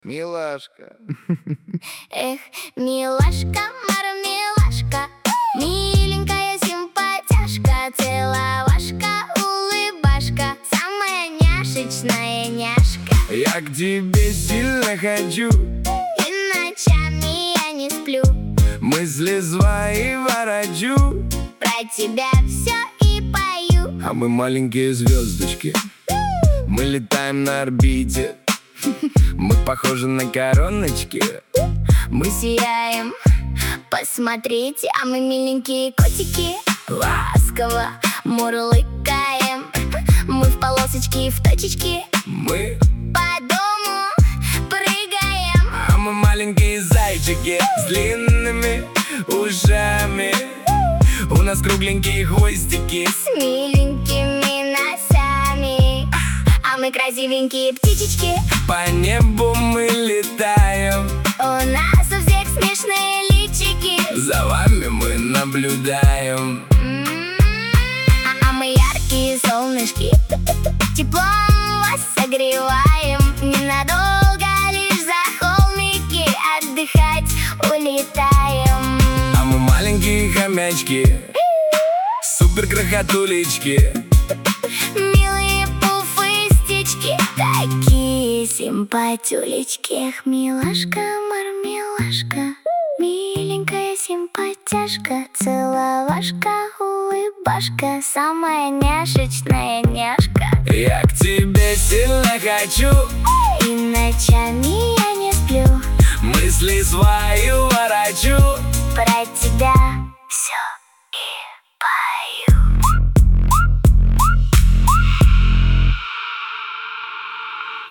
Милашка. Эх, милашка, мармелашка, миленькая симпатяшка, целовашка, улыбашка, самая няшечная няшка. Я к тебе сильно хочу, И ночами я не сплю, мысли свои ворочу, про тебя все и пою. а мы маленькие звездочки, мы летаем на орбите. Мы похожи на короночки. Мы сияем, посмотрите, а мы миленькие котики, ласково мурлыкаем. Мы в полосочки, в точечки, Мы, по дому прыгаем. а мы маленькие зайчики с длинными ушами. У нас кругленькие хвостики. С миленькими носами, а мы красивенькие птичечки. По небу мы летаем, У нас у всех смешные личики. за вами мы наблюдаем. А мы яркие солнышки, теплом вас согреваем. Ненадолго лишь за холмики отдыхать улетаем. А мы маленькие хомячки, супер крохотулечки. Милые пуфыстички, такие симпатюлечки. Эх, милашка, мармелашка, миленькая симпатяшка, целовашка, улыбашка, самая няшечная няшка. Я к тебе сильно хочу, И ночами я не сплю, мысли свои ворочу, про